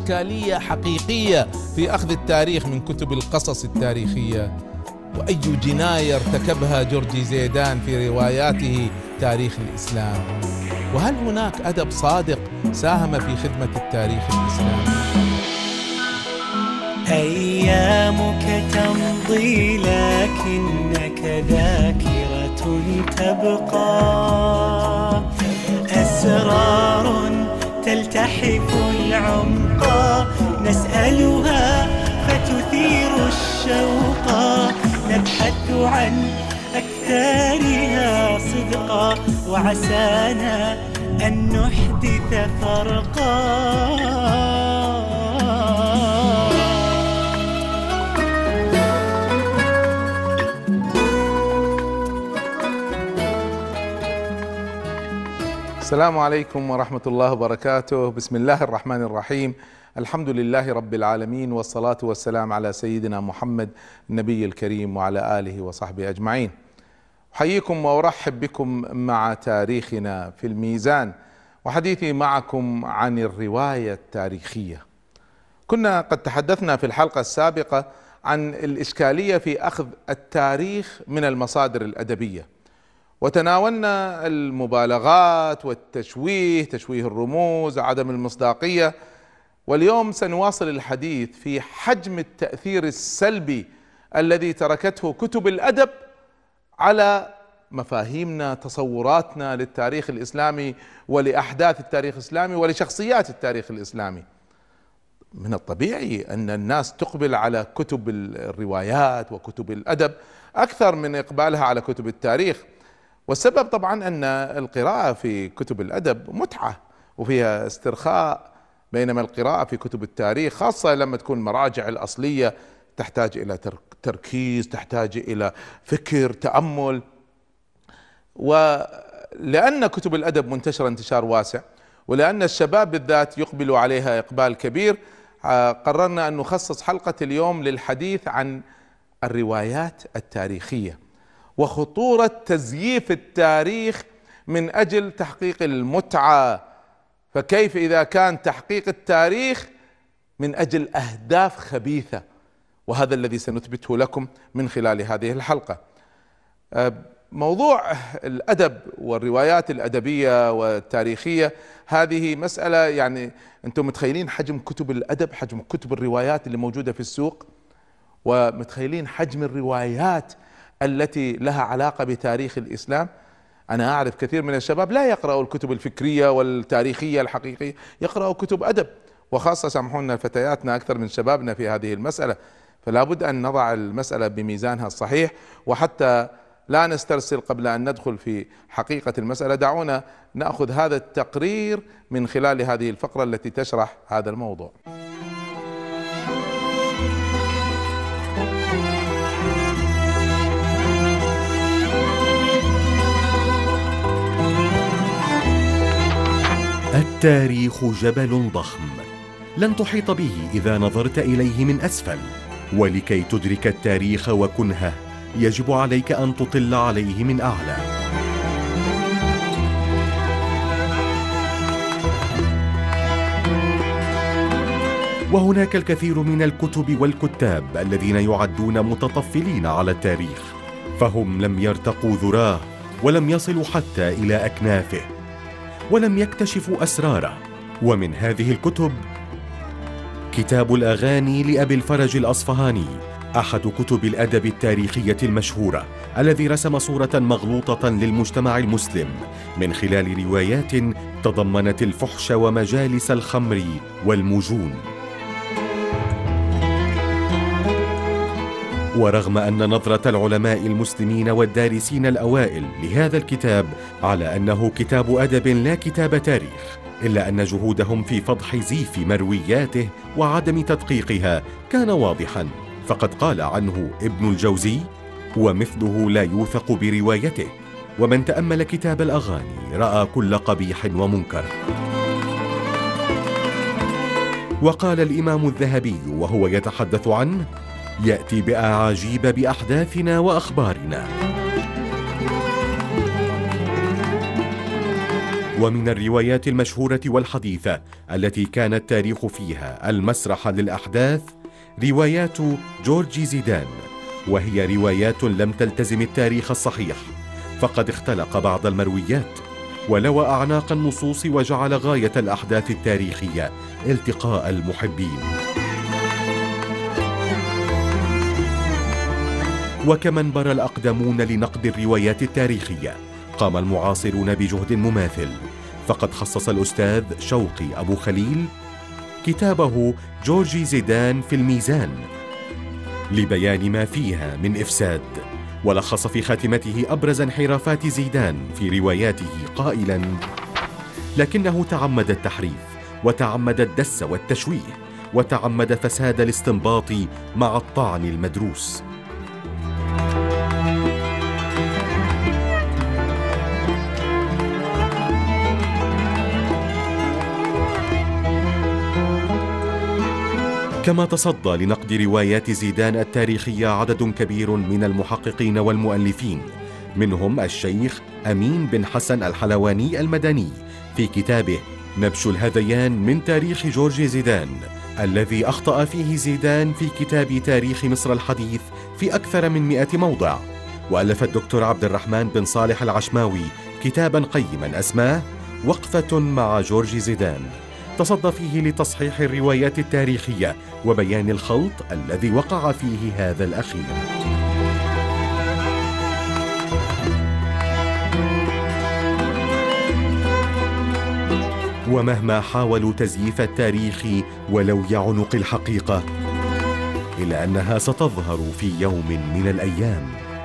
إشكالية حقيقية في أخذ التاريخ من كتب القصص التاريخية. وأي جناية ارتكبها جورجي زيدان في رواياته تاريخ الإسلام؟ وهل هناك أدب صادق ساهم في خدمة التاريخ الإسلامي؟ أيامك تمضي لكنك ذاكرة تبقى، أسرار تلتحف العمق نسألها فتثير الشوق، نبحث عن أكثرها صدقا وعسانا أن نحدث فرقا. السلام عليكم ورحمة الله وبركاته. بسم الله الرحمن الرحيم. الحمد لله رب العالمين، والصلاة والسلام على سيدنا محمد النبي الكريم وعلى آله وصحبه أجمعين. أحييكم وأرحب بكم مع تاريخنا في الميزان، وحديثي معكم عن الرواية التاريخية. كنا قد تحدثنا في الحلقة السابقة عن الإشكالية في أخذ التاريخ من المصادر الأدبية، وتناولنا المبالغات والتشويه، تشويه الرموز، عدم المصداقية. واليوم سنواصل الحديث في حجم التأثير السلبي الذي تركته كتب الأدب على مفاهيمنا، تصوراتنا للتاريخ الإسلامي ولأحداث التاريخ الإسلامي ولشخصيات التاريخ الإسلامي. من الطبيعي أن الناس تقبل على كتب الروايات وكتب الأدب أكثر من إقبالها على كتب التاريخ، والسبب طبعا أن القراءة في كتب الأدب متعة وفيها استرخاء، بينما القراءة في كتب التاريخ خاصة لما تكون المراجع الأصلية تحتاج إلى تركيز، تحتاج إلى فكر، تأمل. ولأن كتب الأدب منتشرة انتشار واسع، ولأن الشباب بالذات يقبلوا عليها إقبال كبير، قررنا أن نخصص حلقة اليوم للحديث عن الروايات التاريخية وخطورة تزييف التاريخ من أجل تحقيق المتعة. فكيف إذا كان تحقيق التاريخ من أجل أهداف خبيثة؟ وهذا الذي سنثبته لكم من خلال هذه الحلقة. موضوع الأدب والروايات الأدبية والتاريخية هذه مسألة، يعني أنتم متخيلين حجم كتب الأدب، حجم كتب الروايات اللي موجودة في السوق، ومتخيلين حجم الروايات التي لها علاقة بتاريخ الإسلام. أنا أعرف كثير من الشباب لا يقرأوا الكتب الفكرية والتاريخية الحقيقية، يقرأوا كتب أدب، وخاصة سامحونا فتياتنا أكثر من شبابنا في هذه المسألة. فلا بد أن نضع المسألة بميزانها الصحيح. وحتى لا نسترسل قبل أن ندخل في حقيقة المسألة، دعونا نأخذ هذا التقرير من خلال هذه الفقرة التي تشرح هذا الموضوع. التاريخ جبل ضخم لن تحيط به إذا نظرت إليه من أسفل، ولكي تدرك التاريخ وكنهه يجب عليك أن تطل عليه من أعلى. وهناك الكثير من الكتب والكتاب الذين يعدون متطفلين على التاريخ، فهم لم يرتقوا ذراه ولم يصلوا حتى إلى أكنافه ولم يكتشفوا أسراره. ومن هذه الكتب كتاب الأغاني لأبي الفرج الأصفهاني، أحد كتب الأدب التاريخية المشهورة، الذي رسم صورة مغلوطة للمجتمع المسلم من خلال روايات تضمنت الفحش ومجالس الخمر والمجون. ورغم أن نظرة العلماء المسلمين والدارسين الأوائل لهذا الكتاب على أنه كتاب أدب لا كتاب تاريخ، إلا أن جهودهم في فضح زيف مروياته وعدم تدقيقها كان واضحا. فقد قال عنه ابن الجوزي: ومثله لا يوثق بروايته، ومن تأمل كتاب الأغاني رأى كل قبيح ومنكر. وقال الإمام الذهبي وهو يتحدث عنه: يأتي بأعاجيب بأحداثنا وأخبارنا. ومن الروايات المشهورة والحديثة التي كان التاريخ فيها المسرح للأحداث روايات جورجي زيدان، وهي روايات لم تلتزم التاريخ الصحيح، فقد اختلق بعض المرويات ولوى أعناق النصوص وجعل غاية الأحداث التاريخية التقاء المحبين. وكما انبر الأقدمون لنقد الروايات التاريخية، قام المعاصرون بجهد مماثل، فقد خصص الأستاذ شوقي أبو خليل كتابه جورجي زيدان في الميزان لبيان ما فيها من إفساد، ولخص في خاتمته أبرز انحرافات زيدان في رواياته قائلا: لكنه تعمد التحريف، وتعمد الدس والتشويه، وتعمد فساد الاستنباط مع الطعن المدروس. كما تصدى لنقد روايات زيدان التاريخية عدد كبير من المحققين والمؤلفين، منهم الشيخ أمين بن حسن الحلواني المدني في كتابه نبش الهذيان من تاريخ جورجي زيدان، الذي أخطأ فيه زيدان في كتاب تاريخ مصر الحديث في أكثر من 100 موضع. وألف الدكتور عبد الرحمن بن صالح العشماوي كتابا قيما أسماه وقفة مع جورجي زيدان، تصدى فيه لتصحيح الروايات التاريخية وبيان الخلط الذي وقع فيه هذا الأخير. ومهما حاولوا تزييف التاريخ ولوي عنق الحقيقة، إلا أنها ستظهر في يوم من الأيام.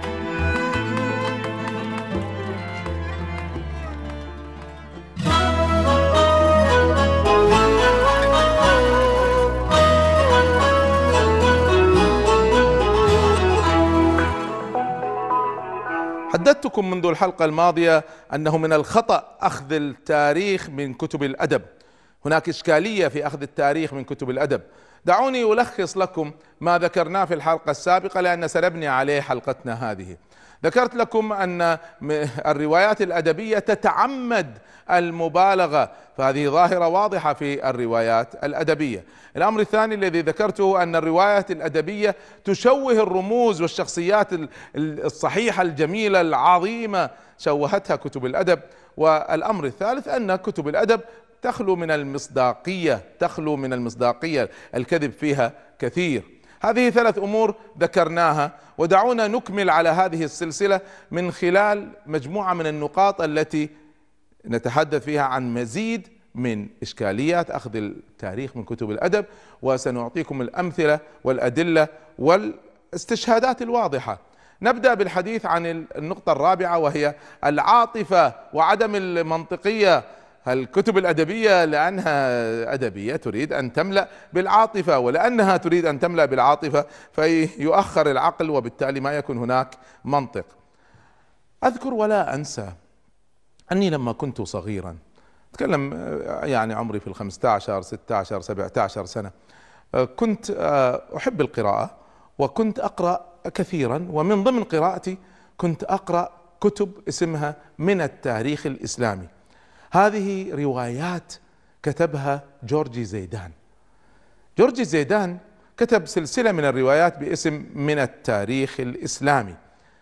حدثتكم منذ الحلقة الماضية أنه من الخطأ أخذ التاريخ من كتب الأدب. هناك إشكالية في أخذ التاريخ من كتب الأدب. دعوني ألخص لكم ما ذكرناه في الحلقة السابقة لأن سنبني عليه حلقتنا هذه. ذكرت لكم أن الروايات الأدبية تتعمد المبالغة، فهذه ظاهرة واضحة في الروايات الأدبية. الأمر الثاني الذي ذكرته أن الروايات الأدبية تشوه الرموز والشخصيات الصحيحة الجميلة العظيمة، شوهتها كتب الأدب. والأمر الثالث أن كتب الأدب تخلو من المصداقية، الكذب فيها كثير. هذه 3 أمور ذكرناها، ودعونا نكمل على هذه السلسلة من خلال مجموعة من النقاط التي نتحدث فيها عن مزيد من إشكاليات أخذ التاريخ من كتب الأدب، وسنعطيكم الأمثلة والأدلة والاستشهادات الواضحة. نبدأ بالحديث عن النقطة الرابعة، وهي العاطفة وعدم المنطقية. الكتب الأدبية لأنها أدبية تريد أن تملأ بالعاطفة، ولأنها تريد أن تملأ بالعاطفة فيؤخر العقل، وبالتالي ما يكون هناك منطق. أذكر ولا أنسى أني لما كنت صغيرا، أتكلم يعني عمري في 15 16 17 سنة، كنت أحب القراءة وكنت أقرأ كثيرا، ومن ضمن قراءتي كنت أقرأ كتب اسمها من التاريخ الإسلامي. هذه روايات كتبها جورجي زيدان. جورجي زيدان كتب سلسلة من الروايات باسم من التاريخ الإسلامي،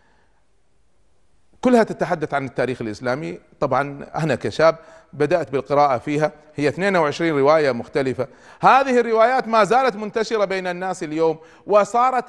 كلها تتحدث عن التاريخ الإسلامي. طبعا أنا كشاب بدأت بالقراءة فيها، هي 22 رواية مختلفة. هذه الروايات ما زالت منتشرة بين الناس اليوم، وصارت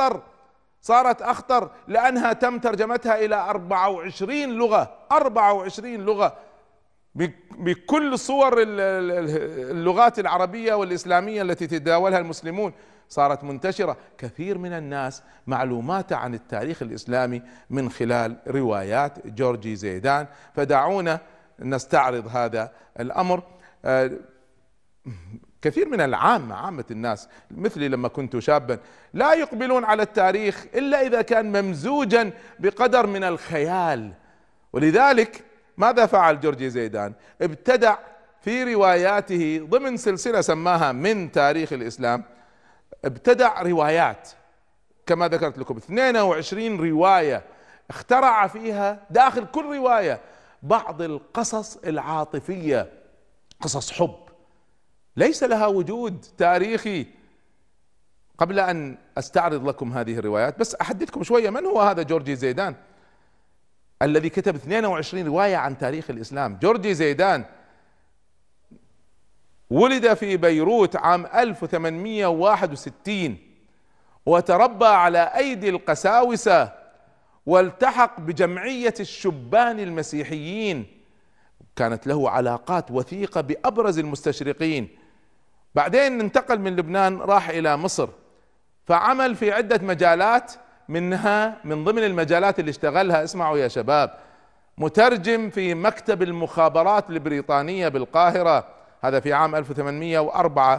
أخطر لأنها تم ترجمتها إلى 24 لغة بكل صور اللغات العربية والإسلامية التي تتداولها المسلمون. صارت منتشرة، كثير من الناس معلومات عن التاريخ الإسلامي من خلال روايات جورجي زيدان. فدعونا نستعرض هذا الأمر. كثير من عامة الناس مثلي لما كنت شابا لا يقبلون على التاريخ إلا إذا كان ممزوجا بقدر من الخيال، ولذلك ماذا فعل جورجي زيدان؟ ابتدع في رواياته ضمن سلسلة سماها من تاريخ الإسلام، ابتدع روايات كما ذكرت لكم 22 رواية، اخترع فيها داخل كل رواية بعض القصص العاطفية، قصص حب ليس لها وجود تاريخي. قبل أن أستعرض لكم هذه الروايات بس أحدثكم شوية من هو هذا جورجي زيدان الذي كتب 22 رواية عن تاريخ الإسلام. جورجي زيدان ولد في بيروت عام 1861 وتربى على أيدي القساوسة، والتحق بجمعية الشبان المسيحيين، كانت له علاقات وثيقة بأبرز المستشرقين. بعدين انتقل من لبنان راح إلى مصر، فعمل في عدة مجالات، منها من ضمن المجالات اللي اشتغلها، اسمعوا يا شباب، مترجم في مكتب المخابرات البريطانية بالقاهرة، هذا في عام 1804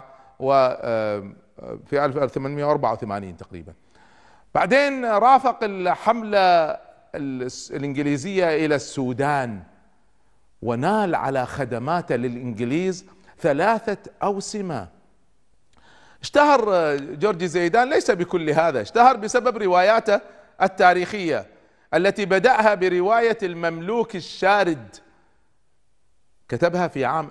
في 1884 تقريبا. بعدين رافق الحملة الإنجليزية إلى السودان، ونال على خدماته للإنجليز 3 أوسمة. اشتهر جورجي زيدان ليس بكل هذا، اشتهر بسبب رواياته التاريخية التي بدأها برواية المملوك الشارد، كتبها في عام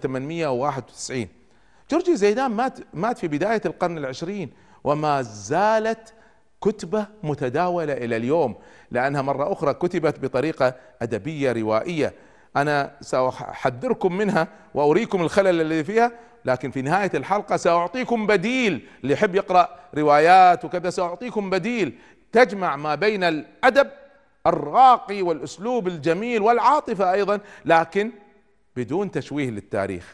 1891. جورجي زيدان مات في بداية القرن العشرين، وما زالت كتبه متداولة إلى اليوم، لأنها مرة أخرى كتبت بطريقة أدبية روائية. أنا سأحذركم منها وأريكم الخلل الذي فيها، لكن في نهاية الحلقة سأعطيكم بديل، اللي يحب يقرأ روايات وكذا سأعطيكم بديل تجمع ما بين الأدب الراقي والأسلوب الجميل والعاطفة أيضا، لكن بدون تشويه للتاريخ.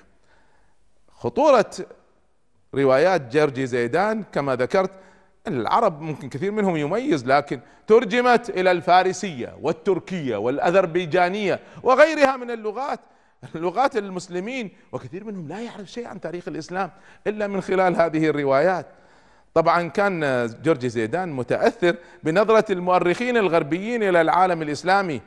خطورة روايات جورجي زيدان كما ذكرت، العرب ممكن كثير منهم يميز، لكن ترجمت إلى الفارسية والتركية والأذربيجانية وغيرها من اللغات المسلمين، وكثير منهم لا يعرف شيء عن تاريخ الإسلام إلا من خلال هذه الروايات. طبعا كان جورجي زيدان متأثر بنظرة المؤرخين الغربيين إلى العالم الإسلامي.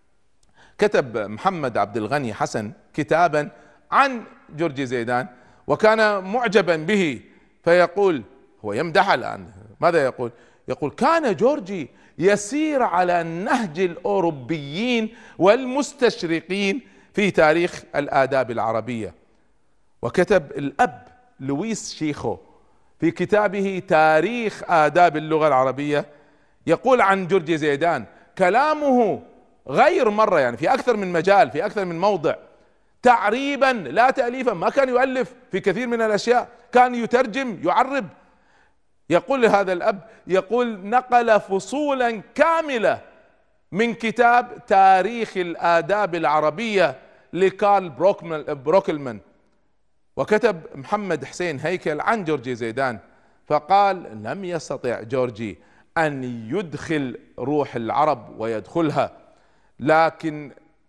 كتب محمد عبد الغني حسن كتابا عن جورجي زيدان وكان معجبا به، فيقول، هو يمدح الآن، ماذا يقول؟ يقول: كان جورجي يسير على نهج الأوروبيين والمستشرقين في تاريخ الآداب العربية. وكتب الأب لويس شيخو في كتابه تاريخ آداب اللغة العربية، يقول عن جورجي زيدان: كلامه غير مرة، يعني في أكثر من مجال، في أكثر من موضع، تعريبا لا تأليفا، ما كان يؤلف في كثير من الأشياء، كان يترجم يعرب. يقول هذا الأب، يقول: نقل فصولا كاملة من كتاب تاريخ الآداب العربية لكارل بروكلمان. وكتب محمد حسين هيكل عن جورجي زيدان فقال: لم يستطع جورجي أن يدخل روح العرب ويدخلها، لكن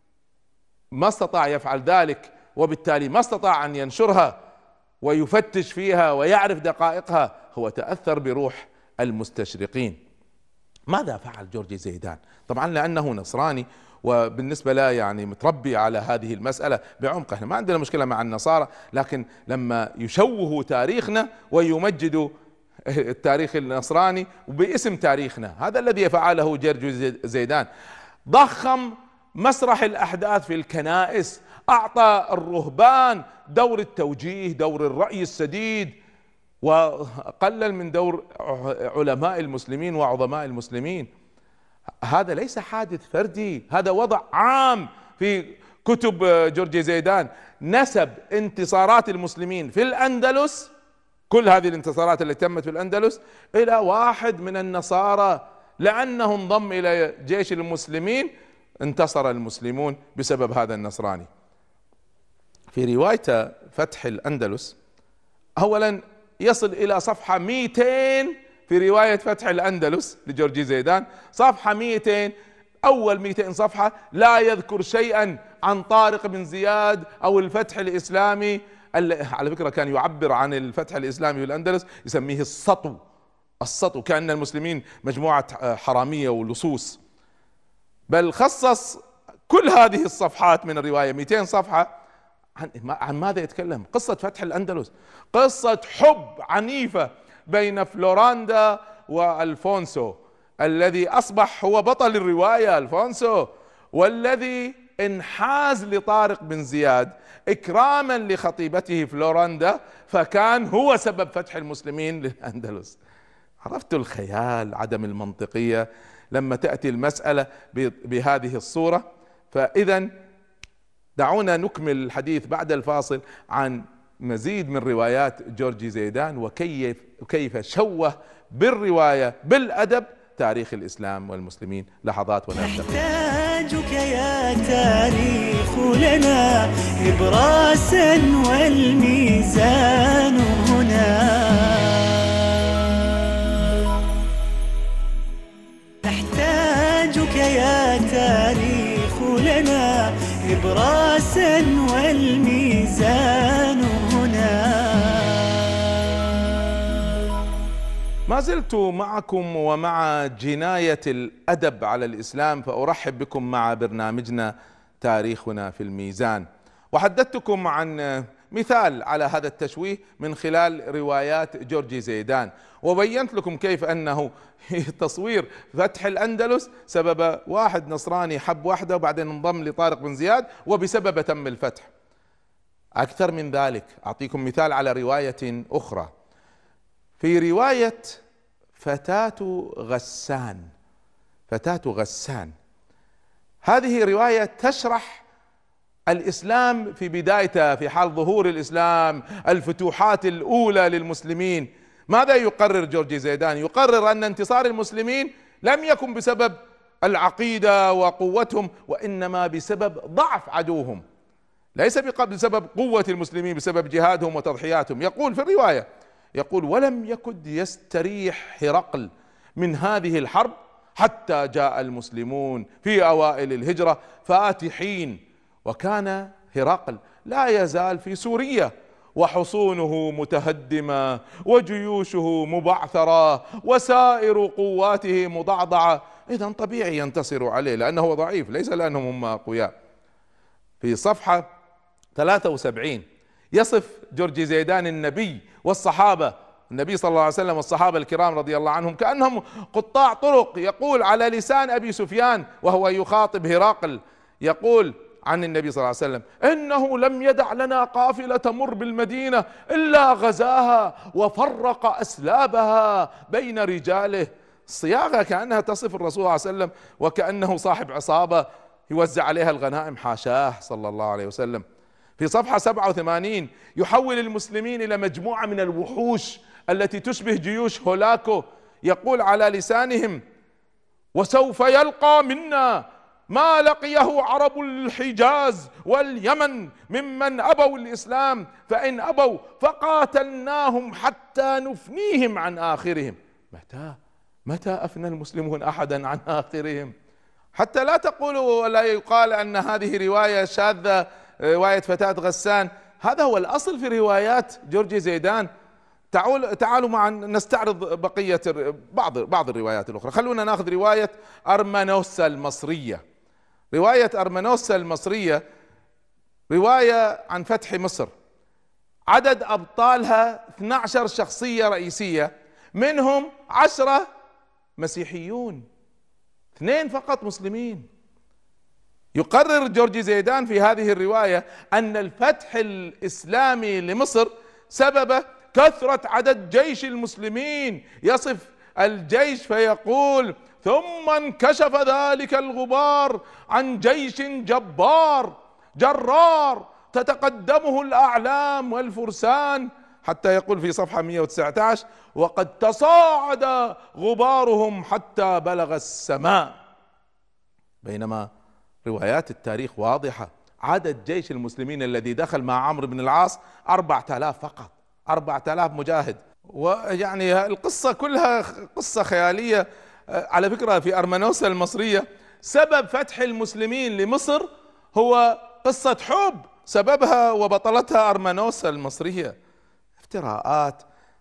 ما استطاع يفعل ذلك، وبالتالي ما استطاع أن ينشرها ويفتش فيها ويعرف دقائقها، هو تأثر بروح المستشرقين. ماذا فعل جورجي زيدان؟ طبعا لأنه نصراني، وبالنسبة له يعني متربي على هذه المسألة بعمق. احنا ما عندنا مشكلة مع النصارى، لكن لما يشوهوا تاريخنا ويمجدوا التاريخ النصراني وباسم تاريخنا، هذا الذي فعله جورجي زيدان. ضخم مسرح الأحداث في الكنائس، أعطى الرهبان دور التوجيه، دور الرأي السديد، وقلل من دور علماء المسلمين وعظماء المسلمين. هذا ليس حادث فردي، هذا وضع عام في كتب جورجي زيدان. نسب انتصارات المسلمين في الأندلس، كل هذه الانتصارات التي تمت في الأندلس، إلى واحد من النصارى، لأنه انضم إلى جيش المسلمين، انتصر المسلمون بسبب هذا النصراني. في روايته فتح الأندلس، أولا يصل إلى صفحة 200 في رواية فتح الأندلس لجورجي زيدان، صفحة 200، أول 200 صفحة لا يذكر شيئا عن طارق بن زياد أو الفتح الإسلامي. على فكرة كان يعبر عن الفتح الإسلامي في الأندلس يسميه السطو، كأن المسلمين مجموعة حرامية ولصوص. بل خصص كل هذه الصفحات من الرواية 200 صفحة عن ماذا يتكلم؟ قصة فتح الأندلس، قصة حب عنيفة بين فلوراندا والفونسو، الذي أصبح هو بطل الرواية، الفونسو، والذي انحاز لطارق بن زياد إكراما لخطيبته فلورندا، فكان هو سبب فتح المسلمين للأندلس. عرفت الخيال، عدم المنطقية لما تأتي المسألة بهذه الصورة. فإذا دعونا نكمل الحديث بعد الفاصل عن مزيد من روايات جورجي زيدان وكيف شوه بالرواية بالأدب تاريخ الإسلام والمسلمين. لحظات ونرجع. نحتاجك يا تاريخ لنا إبراسا والميزان هنا. نحتاجك يا تاريخ لنا إبراسا والميزان هنا. ما زلت معكم ومع جناية الأدب على الإسلام، فأرحب بكم مع برنامجنا تاريخنا في الميزان. وحدثتكم عن مثال على هذا التشويه من خلال روايات جورجي زيدان، وبينت لكم كيف أنه تصوير فتح الأندلس سبب واحد نصراني حب واحدة وبعدين انضم لطارق بن زياد وبسبب تم الفتح. أكثر من ذلك أعطيكم مثال على رواية أخرى، في رواية فتاة غسان. هذه رواية تشرح الإسلام في بدايته، في حال ظهور الإسلام، الفتوحات الأولى للمسلمين. ماذا يقرر جورجي زيدان؟ يقرر أن انتصار المسلمين لم يكن بسبب العقيدة وقوتهم، وإنما بسبب ضعف عدوهم، ليس بسبب قوة المسلمين، بسبب جهادهم وتضحياتهم. يقول في الرواية، يقول: ولم يكد يستريح هرقل من هذه الحرب حتى جاء المسلمون في أوائل الهجرة فاتحين، وكان هرقل لا يزال في سوريا وحصونه متهدمة وجيوشه مبعثرة وسائر قواته مضعضعة. إذن طبيعي ينتصر عليه لأنه ضعيف، ليس لأنهم هم أقوياء. في صفحة 73 يصف جورجي زيدان النبي والصحابة، النبي صلى الله عليه وسلم والصحابة الكرام رضي الله عنهم كأنهم قطاع طرق. يقول على لسان أبي سفيان وهو يخاطب هرقل، يقول عن النبي صلى الله عليه وسلم: إنه لم يدع لنا قافلة تمر بالمدينة إلا غزاها وفرق أسلابها بين رجاله. الصياغة كأنها تصف الرسول صلى الله عليه وسلم وكأنه صاحب عصابة يوزع عليها الغنائم، حاشاه صلى الله عليه وسلم. في صفحة 87 يحول المسلمين إلى مجموعة من الوحوش التي تشبه جيوش هولاكو. يقول على لسانهم: وسوف يلقى منا ما لقيه عرب الحجاز واليمن ممن أبوا الإسلام، فإن أبوا فقاتلناهم حتى نفنيهم عن آخرهم. متى أفنى المسلمون أحدا عن آخرهم؟ حتى لا تقولوا ولا يقال أن هذه رواية شاذة، رواية فتاة غسان. هذا هو الأصل في روايات جورجي زيدان. تعالوا معا نستعرض بقية بعض الروايات الأخرى. خلونا ناخذ رواية أرمنوسا المصرية. رواية أرمنوسا المصرية رواية عن فتح مصر، عدد أبطالها 12 شخصية رئيسية، منهم 10 مسيحيون، 2 فقط مسلمين. يقرر جورجي زيدان في هذه الرواية أن الفتح الإسلامي لمصر سبب كثرة عدد جيش المسلمين. يصف الجيش فيقول: ثم انكشف ذلك الغبار عن جيش جبار جرار تتقدمه الأعلام والفرسان، حتى يقول في صفحة 119: وقد تصاعد غبارهم حتى بلغ السماء. بينما روايات التاريخ واضحة، عدد جيش المسلمين الذي دخل مع عمرو بن العاص 4000 فقط، 4000 مجاهد. ويعني القصة كلها قصة خيالية. على فكرة في أرمنوسا المصرية سبب فتح المسلمين لمصر هو قصة حب سببها وبطلتها أرمنوسا المصرية. افتراءات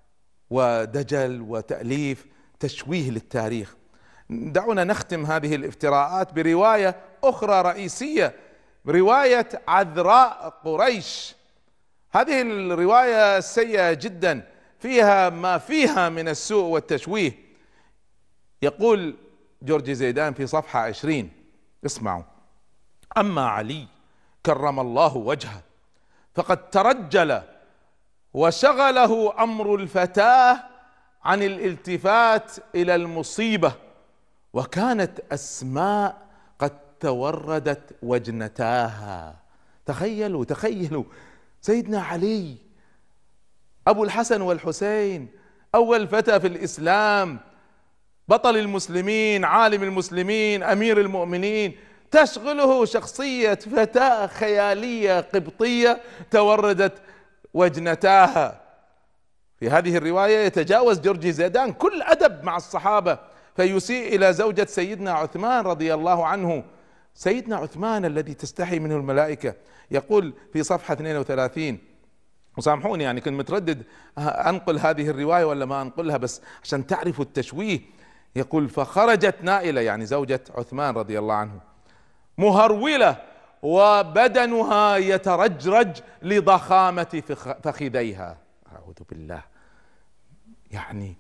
ودجل وتأليف، تشويه للتاريخ. دعونا نختم هذه الافتراءات برواية أخرى رئيسية، رواية عذراء قريش. هذه الرواية سيئة جدا، فيها ما فيها من السوء والتشويه. يقول جورجي زيدان في صفحة 20، اسمعوا: أما علي كرم الله وجهه فقد ترجل وشغله أمر الفتاة عن الالتفات إلى المصيبة، وكانت أسماء قد توردت وجنتاها. تخيلوا سيدنا علي أبو الحسن والحسين، أول فتى في الإسلام، بطل المسلمين، عالم المسلمين، أمير المؤمنين، تشغله شخصية فتاة خيالية قبطية توردت وجنتاها. في هذه الرواية يتجاوز جورجي زيدان كل أدب مع الصحابة فيسيء إلى زوجة سيدنا عثمان رضي الله عنه. سيدنا عثمان الذي تستحي منه الملائكة يقول في صفحة 32، وسامحوني يعني كنت متردد أنقل هذه الرواية ولا ما أنقلها بس عشان تعرفوا التشويه. يقول: فخرجت نائلة، يعني زوجة عثمان رضي الله عنه، مهرولة وبدنها يترجرج لضخامة فخذيها. أعوذ بالله. يعني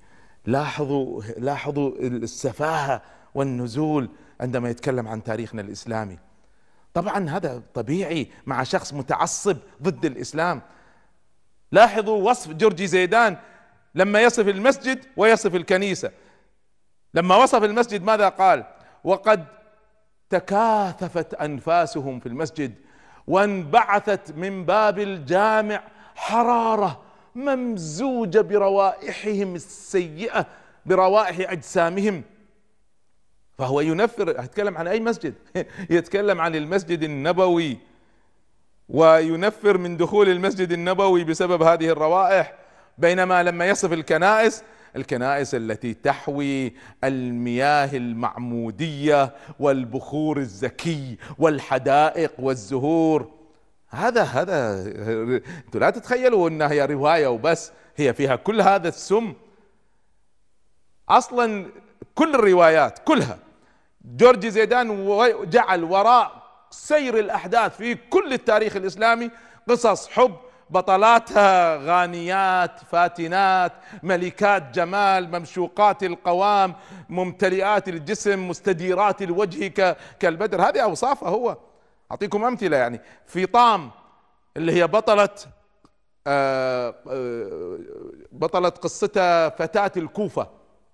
لاحظوا السفاهة والنزول عندما يتكلم عن تاريخنا الإسلامي. طبعا هذا طبيعي مع شخص متعصب ضد الإسلام. لاحظوا وصف جورجي زيدان لما يصف المسجد ويصف الكنيسة. لما وصف المسجد ماذا قال؟ وقد تكاثفت أنفاسهم في المسجد وانبعثت من باب الجامع حرارة ممزوجة بروائحهم السيئة، بروائح أجسامهم. فهو يتكلم عن أي مسجد؟ يتكلم عن المسجد النبوي، وينفر من دخول المسجد النبوي بسبب هذه الروائح. بينما لما يصف الكنائس التي تحوي المياه المعمودية والبخور الزكي والحدائق والزهور، هذا انتوا لا تتخيلوا انها هي رواية وبس، هي فيها كل هذا السم. اصلا كل الروايات كلها جورجي زيدان جعل وراء سير الاحداث في كل التاريخ الاسلامي قصص حب، بطلاتها غانيات فاتنات ملكات جمال ممشوقات القوام ممتلئات الجسم مستديرات الوجه كالبدر. هذه اوصافه هو. اعطيكم امثله، يعني فيطام اللي هي بطلة قصتها فتاة الكوفة،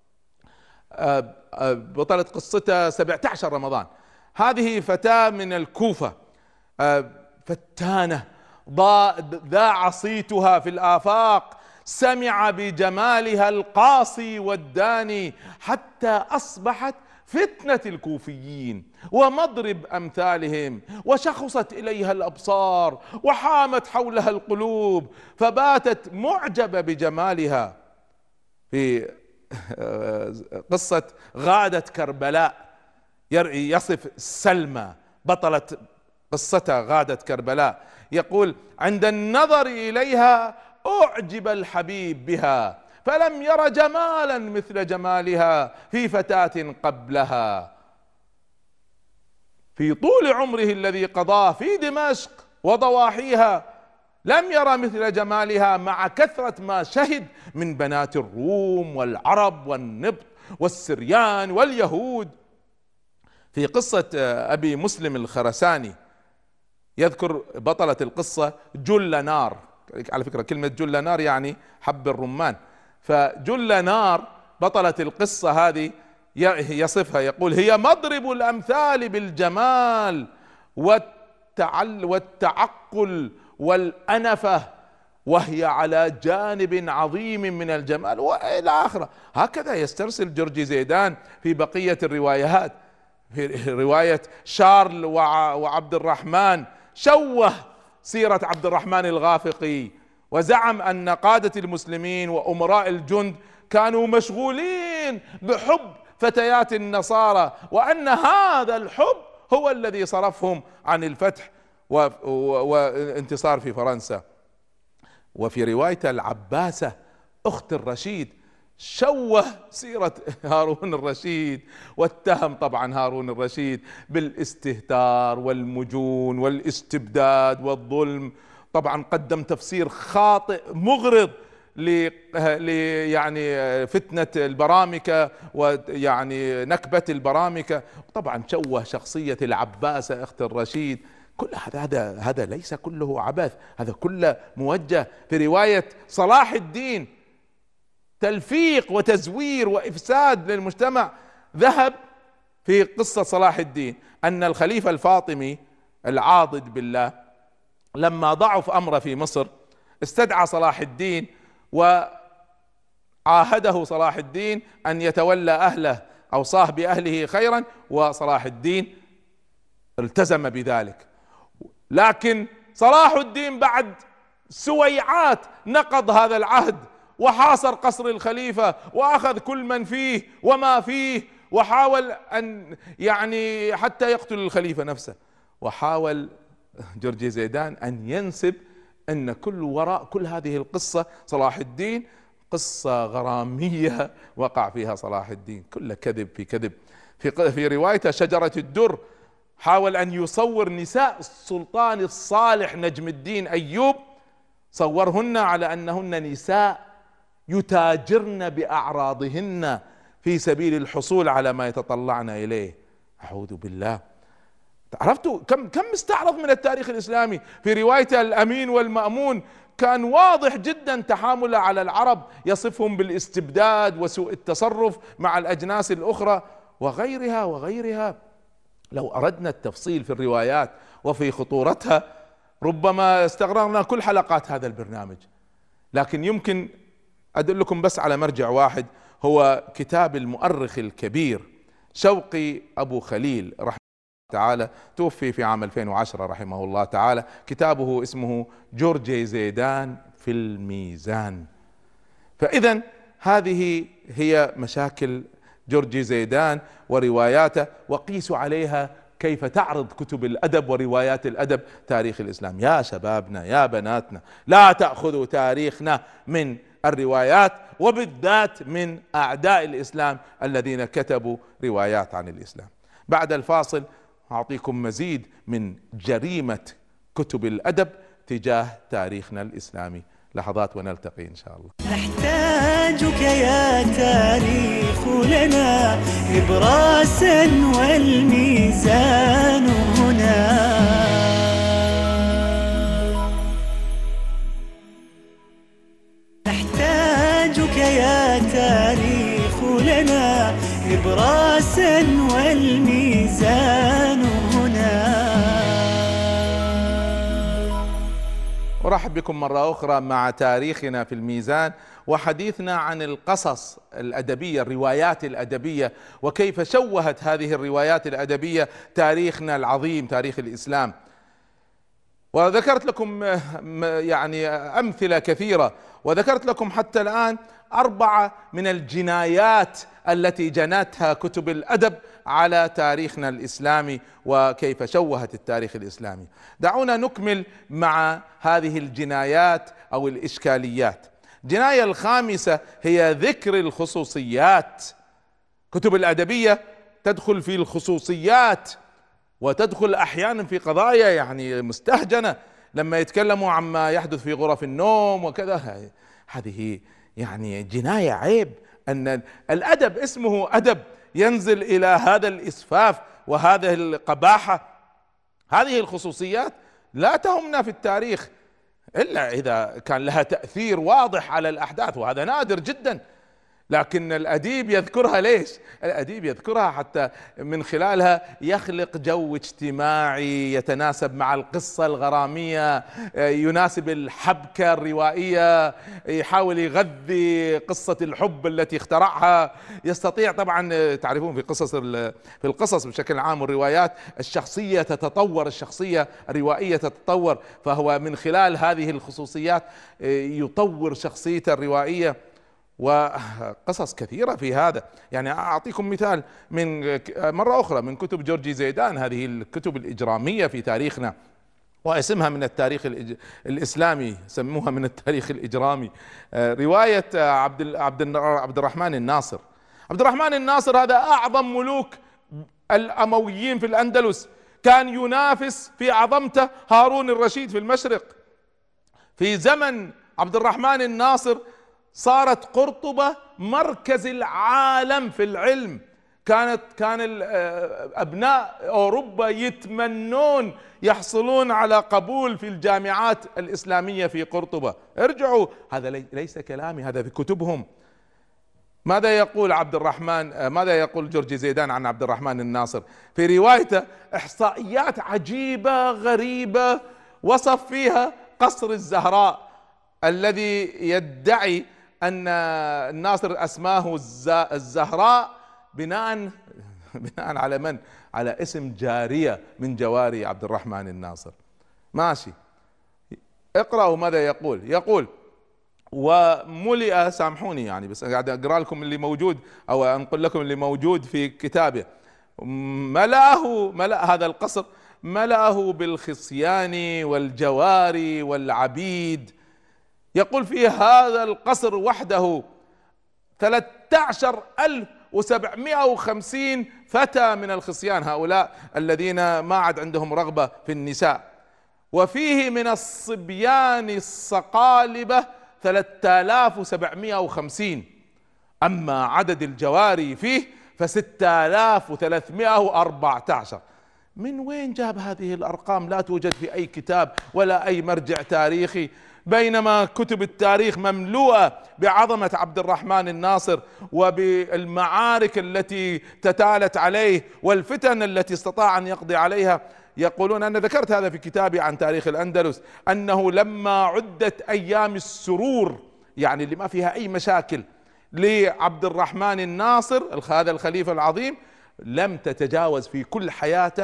بطلة قصتها 17 رمضان. هذه فتاة من الكوفة فتانة ذاع صيتها في الآفاق، سمع بجمالها القاصي والداني، حتى أصبحت فتنة الكوفيين ومضرب أمثالهم، وشخصت إليها الأبصار وحامت حولها القلوب، فباتت معجبة بجمالها. في قصة غادة كربلاء يصف سلمى بطلة قصتها غادة كربلاء، يقول: عند النظر إليها أعجب الحبيب بها فلم ير جمالا مثل جمالها في فتاة قبلها. في طول عمره الذي قضاه في دمشق وضواحيها لم يرى مثل جمالها، مع كثرة ما شهد من بنات الروم والعرب والنبط والسريان واليهود. في قصة أبي مسلم الخرساني يذكر بطلة القصة جل نار. على فكرة كلمة جل نار يعني حب الرمان. فجل نار بطلة القصة هذه يصفها، يقول: هي مضرب الأمثال بالجمال والتعقل والأنفة، وهي على جانب عظيم من الجمال، وإلى آخره. هكذا يسترسل جورجي زيدان في بقية الروايات. في رواية شارل وعبد الرحمن شوه سيرة عبد الرحمن الغافقي، وزعم أن قادة المسلمين وأمراء الجند كانوا مشغولين بحب فتيات النصارى، وأن هذا الحب هو الذي صرفهم عن الفتح وانتصار في فرنسا. وفي رواية العباسة أخت الرشيد شوه سيرة هارون الرشيد، واتهم طبعا هارون الرشيد بالاستهتار والمجون والاستبداد والظلم. طبعا قدم تفسير خاطئ مغرض يعني فتنة البرامكة ويعني نكبة البرامكة. طبعا شوه شخصية العباسة اخت الرشيد. كل هذا ليس كله عبث، هذا كله موجه. في رواية صلاح الدين تلفيق وتزوير وإفساد للمجتمع. ذهب في قصة صلاح الدين أن الخليفة الفاطمي العاضد بالله لما ضعف أمره في مصر استدعى صلاح الدين وعاهده صلاح الدين أن يتولى أهله، أوصاه بأهله خيرا، وصلاح الدين التزم بذلك. لكن صلاح الدين بعد سويعات نقض هذا العهد وحاصر قصر الخليفة وأخذ كل من فيه وما فيه، وحاول أن يعني حتى يقتل الخليفة نفسه. وحاول جورجي زيدان أن ينسب أن كل وراء كل هذه القصة صلاح الدين قصة غرامية وقع فيها صلاح الدين، كله كذب في كذب. في روايته شجرة الدر حاول أن يصور نساء السلطان الصالح نجم الدين أيوب، صورهن على أنهن نساء يتاجرن بأعراضهن في سبيل الحصول على ما يتطلعن إليه. أعوذ بالله. عرفتوا كم مستعرض من التاريخ الإسلامي. في رواية الأمين والمأمون كان واضح جدا تحامله على العرب، يصفهم بالاستبداد وسوء التصرف مع الأجناس الأخرى وغيرها. لو أردنا التفصيل في الروايات وفي خطورتها ربما استغرقنا كل حلقات هذا البرنامج، لكن يمكن أدلكم بس على مرجع واحد، هو كتاب المؤرخ الكبير شوقي أبو خليل رحمه الله تعالى، توفي في عام 2010 رحمه الله تعالى. كتابه اسمه جورجي زيدان في الميزان. فإذا هذه هي مشاكل جورجي زيدان ورواياته، وقيسوا عليها كيف تعرض كتب الأدب وروايات الأدب تاريخ الإسلام. يا شبابنا يا بناتنا، لا تأخذوا تاريخنا من الروايات، وبالذات من أعداء الإسلام الذين كتبوا روايات عن الإسلام. بعد الفاصل أعطيكم مزيد من جريمة كتب الأدب تجاه تاريخنا الإسلامي. لحظات ونلتقي إن شاء الله. نحتاجك يا تاريخ لنا إبراسا والميزان هنا. نحتاجك يا تاريخ لنا إبراسا والميزان هنا. أرحب بكم مرة أخرى مع تاريخنا في الميزان، وحديثنا عن القصص الأدبية، الروايات الأدبية، وكيف شوهت هذه الروايات الأدبية تاريخنا العظيم تاريخ الإسلام. وذكرت لكم يعني أمثلة كثيرة، وذكرت لكم حتى الآن 4 من الجنايات التي جنتها كتب الأدب على تاريخنا الإسلامي وكيف شوهت التاريخ الإسلامي. دعونا نكمل مع هذه الجنايات أو الإشكاليات. الجناية الخامسة هي ذكر الخصوصيات. كتب الأدبية تدخل في الخصوصيات، وتدخل أحيانا في قضايا يعني مستهجنة، لما يتكلموا عما يحدث في غرف النوم وكذا. هذه يعني جناية، عيب أن الأدب اسمه أدب ينزل إلى هذا الإسفاف وهذه القباحة. هذه الخصوصيات لا تهمنا في التاريخ إلا إذا كان لها تأثير واضح على الأحداث، وهذا نادر جدا. لكن الأديب يذكرها ليش؟ الأديب يذكرها حتى من خلالها يخلق جو اجتماعي يتناسب مع القصة الغرامية، يناسب الحبكة الروائية، يحاول يغذي قصة الحب التي اخترعها. يستطيع طبعا، تعرفون في القصص بشكل عام والروايات الشخصية تتطور، الشخصية الروائية تتطور، فهو من خلال هذه الخصوصيات يطور شخصيته الروائية. وقصص كثيرة في هذا. يعني أعطيكم مثال من مرة أخرى من كتب جورجي زيدان، هذه الكتب الإجرامية في تاريخنا، واسمها من التاريخ الإسلامي، سموها من التاريخ الإجرامي. رواية عبد الرحمن الناصر. عبد الرحمن الناصر هذا أعظم ملوك الأمويين في الأندلس، كان ينافس في عظمته هارون الرشيد في المشرق. في زمن عبد الرحمن الناصر صارت قرطبة مركز العالم في العلم. كان أبناء أوروبا يتمنون يحصلون على قبول في الجامعات الإسلامية في قرطبة. ارجعوا، هذا ليس كلامي، هذا في كتبهم. ماذا يقول جورجي زيدان عن عبد الرحمن الناصر في روايته؟ إحصائيات عجيبة غريبة وصف فيها قصر الزهراء الذي يدعي أن الناصر أسماه الزهراء بناء على من؟ على اسم جارية من جواري عبد الرحمن الناصر. ماشي، اقرأوا ماذا يقول وملئ، سامحوني يعني بس قاعد اقرا لكم اللي موجود او انقل لكم اللي موجود في كتابه. ملأ هذا القصر، ملأه بالخصيان والجواري والعبيد. يقول في هذا القصر وحده 13,750 فتى من الخصيان، هؤلاء الذين ما عاد عندهم رغبة في النساء، وفيه من الصبيان الصقالبة 3,750. أما عدد الجواري فيه ف6,314. من وين جاب هذه الأرقام؟ لا توجد في أي كتاب ولا أي مرجع تاريخي، بينما كتب التاريخ مملوءة بعظمة عبد الرحمن الناصر وبالمعارك التي تتالت عليه والفتن التي استطاع أن يقضي عليها. يقولون، أنا ذكرت هذا في كتابي عن تاريخ الأندلس، أنه لما عدت أيام السرور، يعني اللي ما فيها أي مشاكل، لعبد الرحمن الناصر هذا الخليفة العظيم، لم تتجاوز في كل حياته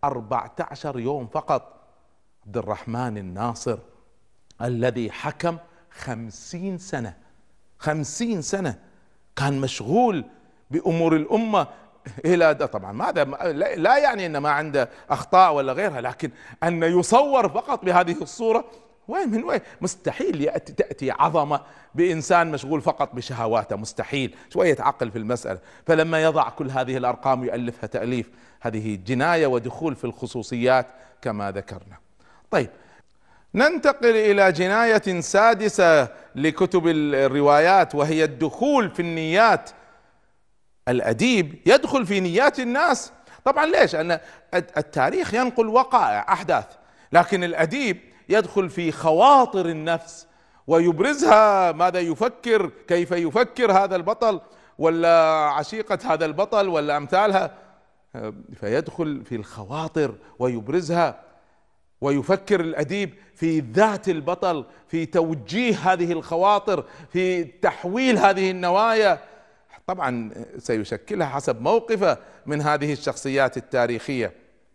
14 يوم فقط. عبد الرحمن الناصر الذي حكم 50 سنة، 50 سنة كان مشغول بأمور الأمة إلى طبعا ماذا لا يعني أن ما عنده أخطاء ولا غيرها، لكن أن يصور فقط بهذه الصورة، من وين؟ مستحيل تأتي عظمة بإنسان مشغول فقط بشهواته، مستحيل. شوية عقل في المسألة. فلما يضع كل هذه الأرقام ويؤلفها تأليف، هذه جناية ودخول في الخصوصيات كما ذكرنا. طيب، ننتقل إلى جناية سادسة لكتب الروايات، وهي الدخول في النيات. الأديب يدخل في نيات الناس. طبعا ليش؟ أن التاريخ ينقل وقائع أحداث، لكن الأديب يدخل في خواطر النفس ويبرزها. ماذا يفكر، كيف يفكر هذا البطل ولا عشيقة هذا البطل ولا أمثالها، فيدخل في الخواطر ويبرزها. ويفكر الأديب في ذات البطل، في توجيه هذه الخواطر، في تحويل هذه النوايا. طبعا سيشكلها حسب موقفه من هذه الشخصيات التاريخية.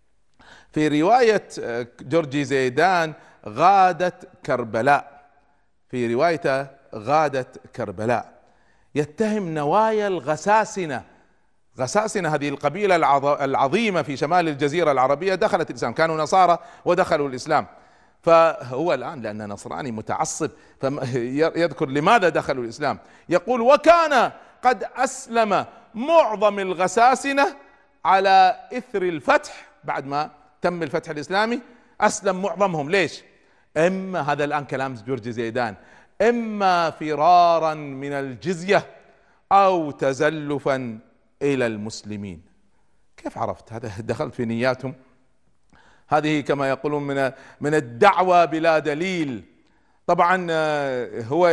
في رواية جورجي زيدان غادت كربلاء، في روايته غادت كربلاء، يتهم نوايا الغساسنة. غساسنة هذه القبيلة العظيمة في شمال الجزيرة العربية دخلت الإسلام، كانوا نصارى ودخلوا الإسلام. فهو الآن لأنه نصراني متعصب فيذكر لماذا دخلوا الإسلام. يقول: وكان قد أسلم معظم الغساسنة على إثر الفتح، بعد ما تم الفتح الإسلامي أسلم معظمهم. ليش؟ إما هذا الآن كلام جورجي زيدان، إما فرارا من الجزية أو تزلفا إلى المسلمين. كيف عرفت؟ هذا دخلت في نياتهم. هذه كما يقولون من الدعوة بلا دليل. طبعا هو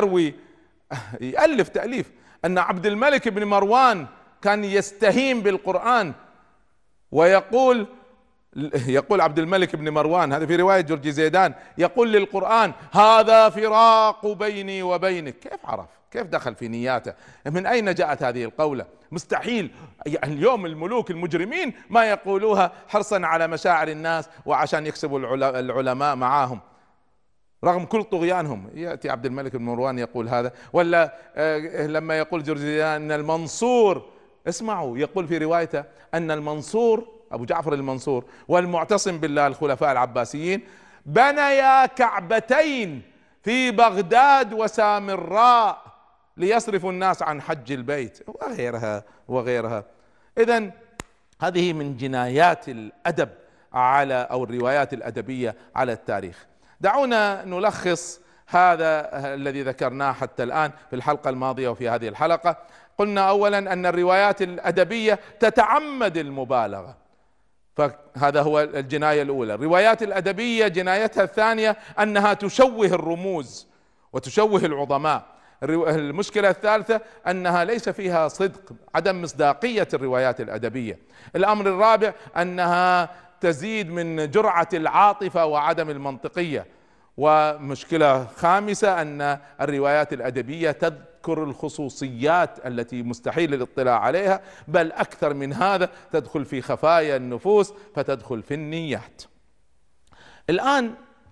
يألف تأليف أن عبد الملك بن مروان كان يستهين بالقرآن، ويقول عبد الملك بن مروان، هذا في رواية جورجي زيدان، يقول للقرآن: هذا فراق بيني وبينك. كيف عرف؟ كيف دخل في نياته؟ من أين جاءت هذه القولة؟ مستحيل. يعني اليوم الملوك المجرمين ما يقولوها حرصا على مشاعر الناس وعشان يكسبوا العلماء معاهم رغم كل طغيانهم. يأتي عبد الملك بن مروان يقول هذا. ولا لما يقول جورجي زيدان أن المنصور، اسمعوا، يقول في روايته أن المنصور أبو جعفر المنصور والمعتصم بالله الخلفاء العباسيين بنيا كعبتين في بغداد وسامراء ليصرفوا الناس عن حج البيت، وغيرها وغيرها. إذن هذه من جنايات الأدب على أو الروايات الأدبية على التاريخ. دعونا نلخص هذا الذي ذكرناه حتى الآن في الحلقة الماضية وفي هذه الحلقة. قلنا أولا أن الروايات الأدبية تتعمد المبالغة، فهذا هو الجناية الأولى. الروايات الأدبية جنايتها الثانية أنها تشوه الرموز وتشوه العظماء. المشكلة الثالثة أنها ليس فيها صدق، عدم مصداقية الروايات الأدبية. الأمر الرابع أنها تزيد من جرعة العاطفة وعدم المنطقية. ومشكلة خامسة أن الروايات الأدبية تذكر الخصوصيات التي مستحيل الاطلاع عليها، بل أكثر من هذا تدخل في خفايا النفوس فتدخل في النيات. الآن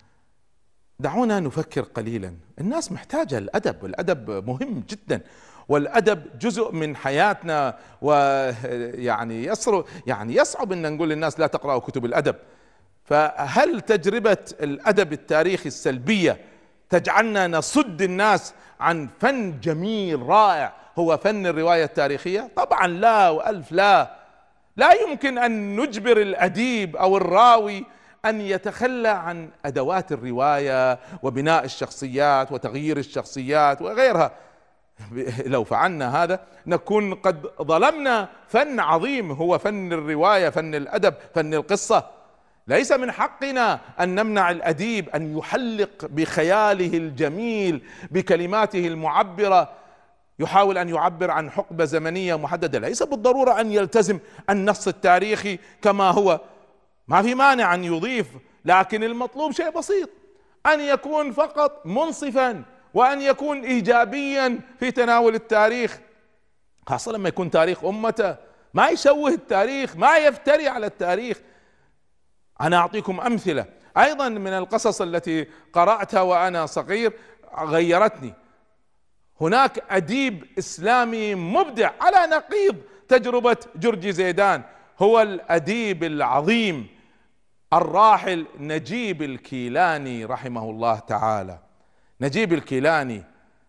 دعونا نفكر قليلا. الناس محتاجة الأدب، والأدب مهم جدا، والأدب جزء من حياتنا، ويعني يصعب أن نقول للناس لا تقرأوا كتب الأدب. فهل تجربة الأدب التاريخي السلبية تجعلنا نصد الناس عن فن جميل رائع هو فن الرواية التاريخية؟ طبعا لا، وألف لا. لا يمكن أن نجبر الأديب أو الراوي أن يتخلى عن أدوات الرواية وبناء الشخصيات وتغيير الشخصيات وغيرها. لو فعلنا هذا نكون قد ظلمنا فن عظيم هو فن الرواية، فن الأدب، فن القصة. ليس من حقنا أن نمنع الأديب أن يحلق بخياله الجميل بكلماته المعبرة، يحاول أن يعبر عن حقبة زمنية محددة. ليس بالضرورة أن يلتزم النص التاريخي كما هو، ما في مانع أن يضيف، لكن المطلوب شيء بسيط، أن يكون فقط منصفا وأن يكون إيجابيا في تناول التاريخ، خاصة لما يكون تاريخ أمته. ما يشوه التاريخ، ما يفتري على التاريخ. أنا أعطيكم أمثلة أيضا من القصص التي قرأتها وأنا صغير غيرتني. هناك أديب إسلامي مبدع على نقيض تجربة جورجي زيدان، هو الأديب العظيم الراحل نجيب الكيلاني رحمه الله تعالى. نجيب الكيلاني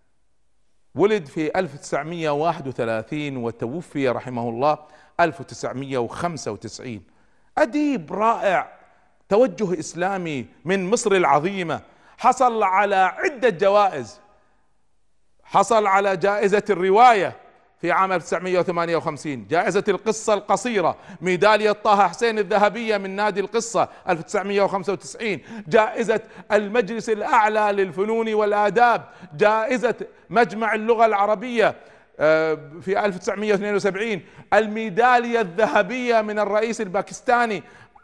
ولد في 1931 وتوفي رحمه الله 1995. أديب رائع، توجه إسلامي من مصر العظيمة، حصل على عدة جوائز. حصل على جائزة الرواية في عام 1958، جائزة القصة القصيرة، ميدالية طه حسين الذهبية من نادي القصة 1995، جائزة المجلس الأعلى للفنون والآداب، جائزة مجمع اللغة العربية في 1972، الميدالية الذهبية من الرئيس الباكستاني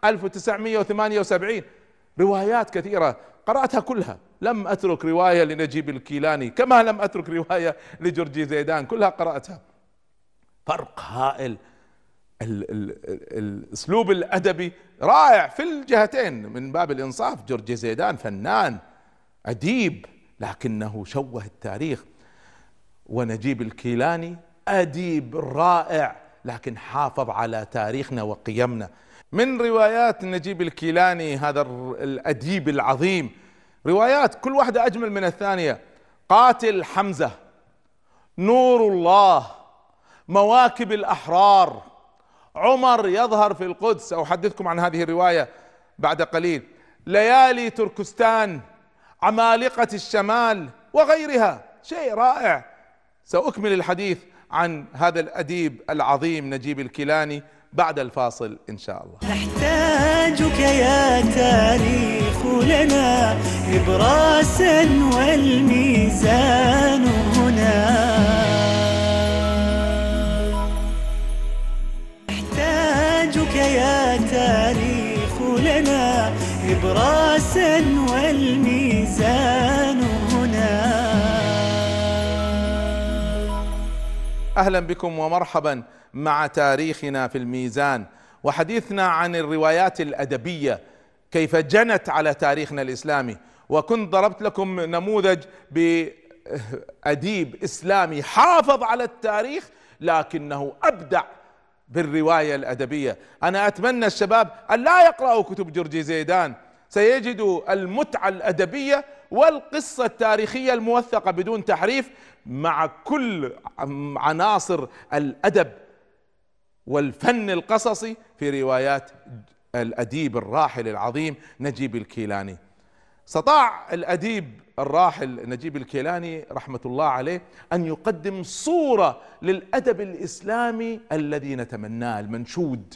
1978. روايات كثيرة قرأتها كلها، لم أترك رواية لنجيب الكيلاني كما لم أترك رواية لجورجي زيدان، كلها قرأتها. فرق هائل. الأسلوب الأدبي رائع في الجهتين من باب الإنصاف. جورجي زيدان فنان أديب لكنه شوه التاريخ، ونجيب الكيلاني أديب رائع لكن حافظ على تاريخنا وقيمنا. من روايات نجيب الكيلاني هذا الأديب العظيم روايات كل واحدة أجمل من الثانية: قاتل حمزة، نور الله، مواكب الأحرار، عمر يظهر في القدس، أحدثكم عن هذه الرواية بعد قليل، ليالي تركستان، عمالقة الشمال وغيرها. شيء رائع. سأكمل الحديث عن هذا الأديب العظيم نجيب الكيلاني بعد الفاصل إن شاء الله. نحتاجك يا تاريخ لنا إبراسا والميزان هنا. نحتاجك يا تاريخ لنا إبراسا والميزان هنا. أهلا بكم ومرحبا مع تاريخنا في الميزان، وحديثنا عن الروايات الأدبية كيف جنت على تاريخنا الإسلامي. وكنت ضربت لكم نموذج بأديب إسلامي حافظ على التاريخ لكنه أبدع بالرواية الأدبية. أنا أتمنى الشباب أن لا يقرأوا كتب جورجي زيدان، سيجدوا المتعة الأدبية والقصة التاريخية الموثقة بدون تحريف مع كل عناصر الأدب والفن القصصي في روايات الأديب الراحل العظيم نجيب الكيلاني. استطاع الأديب الراحل نجيب الكيلاني رحمة الله عليه أن يقدم صورة للأدب الإسلامي الذي نتمناه، المنشود.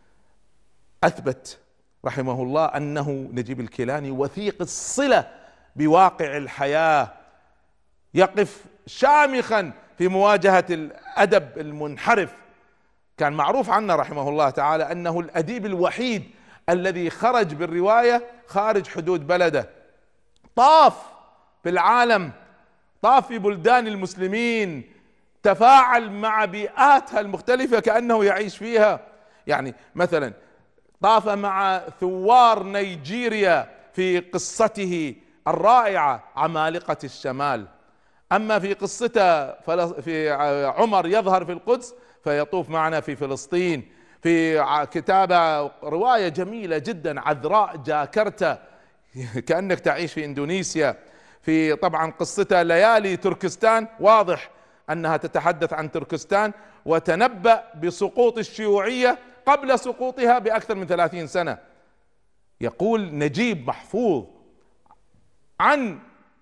أثبت رحمه الله أنه نجيب الكيلاني وثيق الصلة بواقع الحياة، يقف شامخا في مواجهة الأدب المنحرف. كان معروف عنه رحمه الله تعالى أنه الأديب الوحيد الذي خرج بالرواية خارج حدود بلده، طاف في العالم، طاف في بلدان المسلمين، تفاعل مع بيئاتها المختلفة كأنه يعيش فيها. يعني مثلا طاف مع ثوار نيجيريا في قصته الرائعة عمالقة الشمال. أما في قصته في عمر يظهر في القدس فيطوف معنا في فلسطين، في كتابة رواية جميلة جدا عذراء جاكرتا كأنك تعيش في إندونيسيا. في طبعا قصته ليالي تركستان، واضح أنها تتحدث عن تركستان، وتنبأ بسقوط الشيوعية قبل سقوطها بأكثر من 30 سنة. يقول نجيب محفوظ عن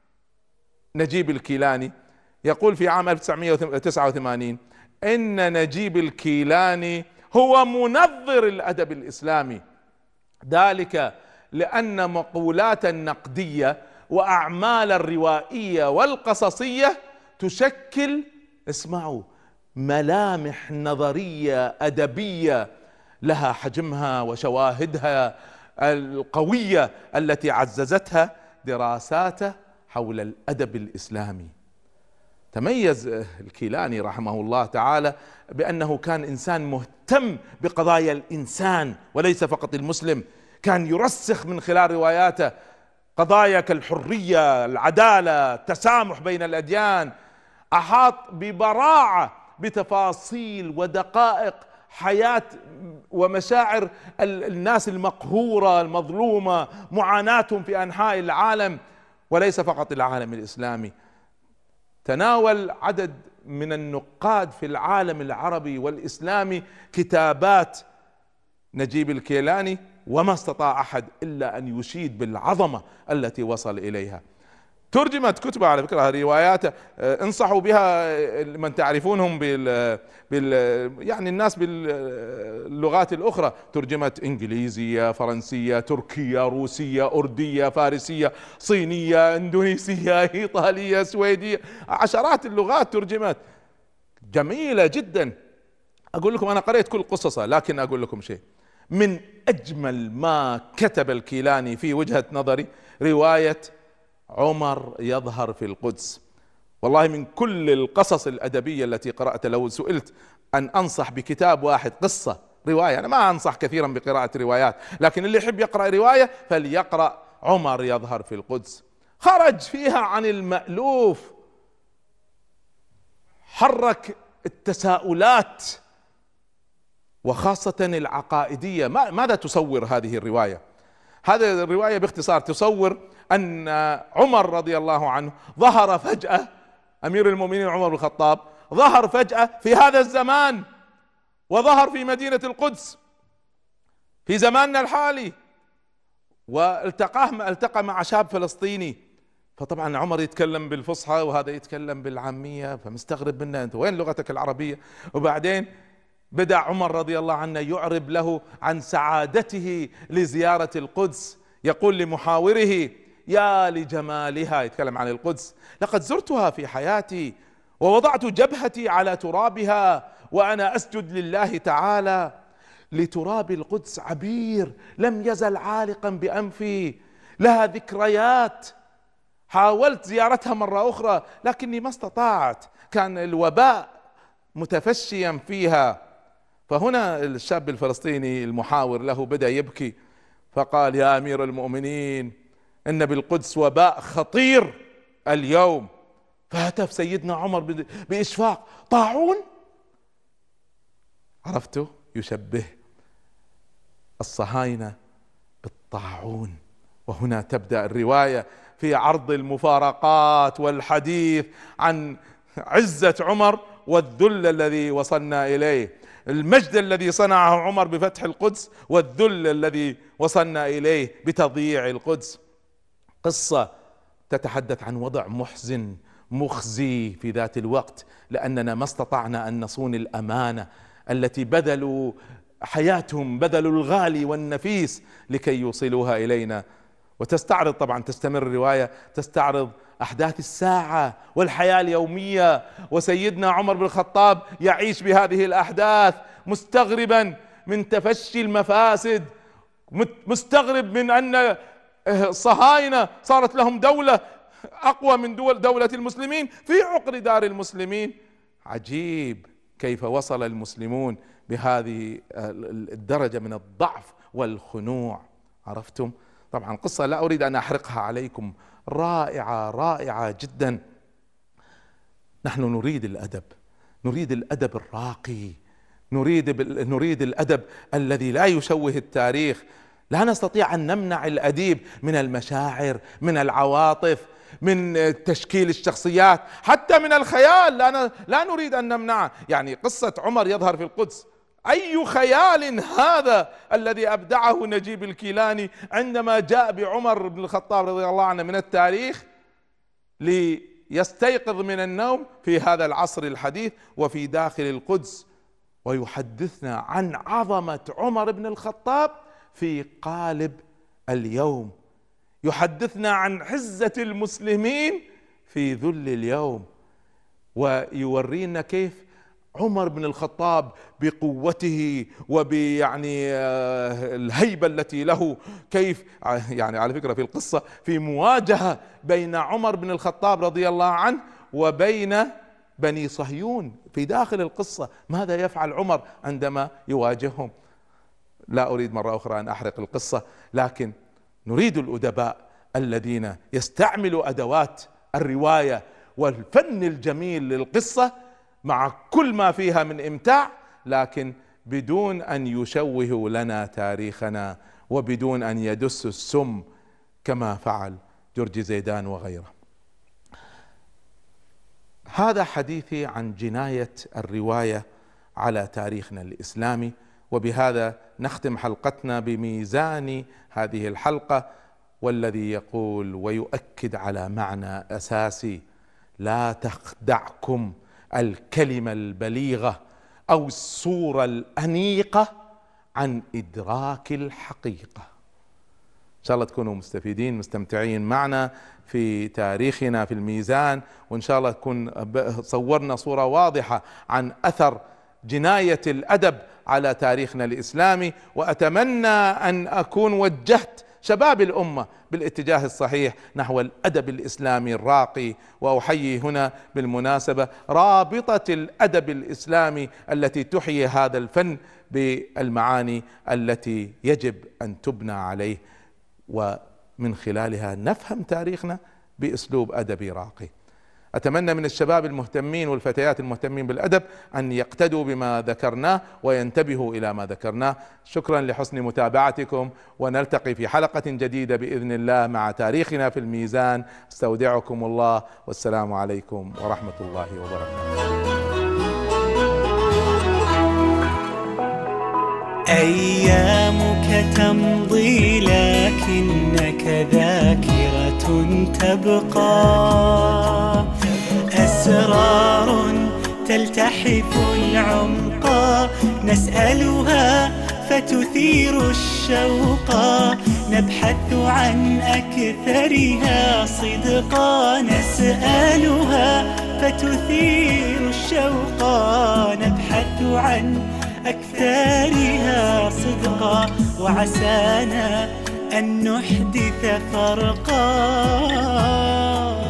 نجيب الكيلاني، يقول في عام 1989 إن نجيب الكيلاني هو منظر الأدب الإسلامي، ذلك لأن مقولات النقدية وأعمال الروائية والقصصية تشكل، اسمعوا، ملامح نظرية أدبية لها حجمها وشواهدها القوية التي عززتها دراساته حول الأدب الإسلامي. تميز الكيلاني رحمه الله تعالى بأنه كان إنسان مهتم بقضايا الإنسان وليس فقط المسلم، كان يرسخ من خلال رواياته قضايا كالحرية، العدالة، التسامح بين الأديان، أحاط ببراعة بتفاصيل ودقائق حياة ومشاعر الناس المقهورة المظلومة، معاناتهم في أنحاء العالم وليس فقط العالم الإسلامي. تناول عدد من النقاد في العالم العربي والإسلامي كتابات نجيب الكيلاني، وما استطاع أحد إلا أن يشيد بالعظمة التي وصل إليها. ترجمت كتبه على فكرة، رواياته انصحوا بها من تعرفونهم يعني الناس باللغات الأخرى، ترجمت إنجليزية، فرنسية، تركية، روسية، أردية، فارسية، صينية، إندونيسية، إيطالية، سويدية، عشرات اللغات ترجمت، جميلة جدا. أقول لكم أنا قرأت كل قصصه، لكن أقول لكم شيء، من أجمل ما كتب الكيلاني في وجهة نظري رواية عمر يظهر في القدس. والله من كل القصص الأدبية التي قرأت، لو سئلت أن أنصح بكتاب واحد، قصة، رواية، أنا ما أنصح كثيرا بقراءة روايات، لكن اللي يحب يقرأ رواية فليقرأ عمر يظهر في القدس. خرج فيها عن المألوف، حرك التساؤلات وخاصة العقائدية. ماذا تصور هذه الرواية؟ هذه الرواية باختصار تصور أن عمر رضي الله عنه ظهر فجأة، أمير المؤمنين عمر بن الخطاب ظهر فجأة في هذا الزمان، وظهر في مدينة القدس في زماننا الحالي، والتقى مع شاب فلسطيني. فطبعا عمر يتكلم بالفصحى وهذا يتكلم بالعامية، فمستغرب منه، أنت وين لغتك العربية؟ وبعدين بدأ عمر رضي الله عنه يعرب له عن سعادته لزيارة القدس، يقول لمحاوره: يا لجمالها، يتكلم عن القدس، لقد زرتها في حياتي ووضعت جبهتي على ترابها وأنا أسجد لله تعالى. لتراب القدس عبير لم يزل عالقا بأنفي، لها ذكريات، حاولت زيارتها مرة أخرى لكني ما استطعت، كان الوباء متفشيا فيها. فهنا الشاب الفلسطيني المحاور له بدأ يبكي، فقال: يا أمير المؤمنين، إن بالقدس وباء خطير اليوم. فهتف سيدنا عمر بإشفاق: طاعون؟ عرفتوا؟ يشبه الصهاينة بالطاعون. وهنا تبدأ الرواية في عرض المفارقات والحديث عن عزة عمر والذل الذي وصلنا إليه، المجد الذي صنعه عمر بفتح القدس والذل الذي وصلنا إليه بتضييع القدس. قصة تتحدث عن وضع محزن مخزي في ذات الوقت، لأننا ما استطعنا أن نصون الأمانة التي بذلوا حياتهم، بذلوا الغالي والنفيس لكي يوصلوها إلينا. وتستعرض طبعا، تستمر الرواية تستعرض أحداث الساعة والحياة اليومية، وسيدنا عمر بن الخطاب يعيش بهذه الأحداث مستغربا من تفشي المفاسد، مستغرب من أن الصهاينة صارت لهم دولة أقوى من دولة المسلمين في عقر دار المسلمين. عجيب كيف وصل المسلمون بهذه الدرجة من الضعف والخنوع. عرفتم؟ طبعا قصة لا أريد أن أحرقها عليكم، رائعة رائعة جدا. نحن نريد الأدب، نريد الأدب الراقي، نريد الأدب الذي لا يشوه التاريخ. لا نستطيع أن نمنع الأديب من المشاعر، من العواطف، من تشكيل الشخصيات، حتى من الخيال لا نريد أن نمنعه. يعني قصة عمر يظهر في القدس، أي خيال هذا الذي أبدعه نجيب الكيلاني عندما جاء بعمر بن الخطاب رضي الله عنه من التاريخ ليستيقظ من النوم في هذا العصر الحديث وفي داخل القدس، ويحدثنا عن عظمة عمر بن الخطاب في قالب اليوم، يحدثنا عن عزة المسلمين في ذل اليوم، ويورينا كيف عمر بن الخطاب بقوته وبيعني الهيبة التي له، كيف يعني على فكرة في القصة في مواجهة بين عمر بن الخطاب رضي الله عنه وبين بني صهيون في داخل القصة. ماذا يفعل عمر عندما يواجههم؟ لا أريد مرة أخرى أن أحرق القصة، لكن نريد الأدباء الذين يستعملوا أدوات الرواية والفن الجميل للقصة مع كل ما فيها من إمتاع، لكن بدون أن يشوهوا لنا تاريخنا وبدون أن يدسوا السم كما فعل جورج زيدان وغيره. هذا حديثي عن جناية الرواية على تاريخنا الإسلامي، وبهذا نختم حلقتنا بميزان هذه الحلقة، والذي يقول ويؤكد على معنى أساسي: لا تخدعكم الكلمة البليغة أو الصورة الأنيقة عن إدراك الحقيقة. إن شاء الله تكونوا مستفيدين مستمتعين معنا في تاريخنا في الميزان، وإن شاء الله تكون صورنا صورة واضحة عن أثر جناية الأدب على تاريخنا الإسلامي. وأتمنى أن أكون وجهت شباب الأمة بالاتجاه الصحيح نحو الأدب الإسلامي الراقي. وأحيي هنا بالمناسبة رابطة الأدب الإسلامي التي تحيي هذا الفن بالمعاني التي يجب أن تبنى عليه، ومن خلالها نفهم تاريخنا بأسلوب أدبي راقي. أتمنى من الشباب المهتمين والفتيات المهتمين بالأدب أن يقتدوا بما ذكرناه وينتبهوا إلى ما ذكرناه. شكرا لحسن متابعتكم، ونلتقي في حلقة جديدة بإذن الله مع تاريخنا في الميزان. استودعكم الله، والسلام عليكم ورحمة الله وبركاته. أيامك تمضي لكنك ذاكرة تبقى، أسرار تلتحف العمق نسألها فتثير الشوق، نبحث عن أكثرها صدقا، نسألها فتثير الشوق، نبحث عن أكثرها صدقا، وعسانا أن نحدث فرقا.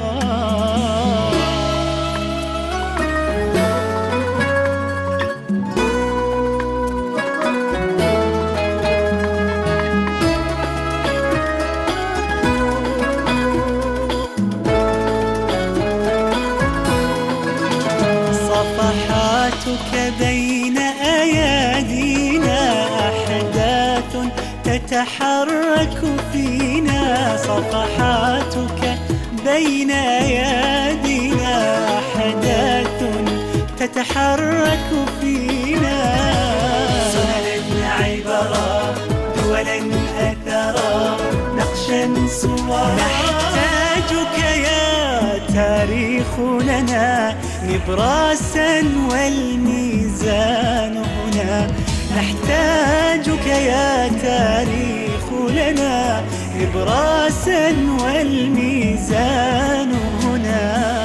صفحاتك بين أيادينا أحداث تتحرك فينا، صفحاتك بين أيادينا أحداث تتحرك فينا، سننا عبرا دولا أثرا نقشا صورا. نبراسا والميزان هنا، نحتاجك يا تاريخ لنا، نبراسا والميزان هنا.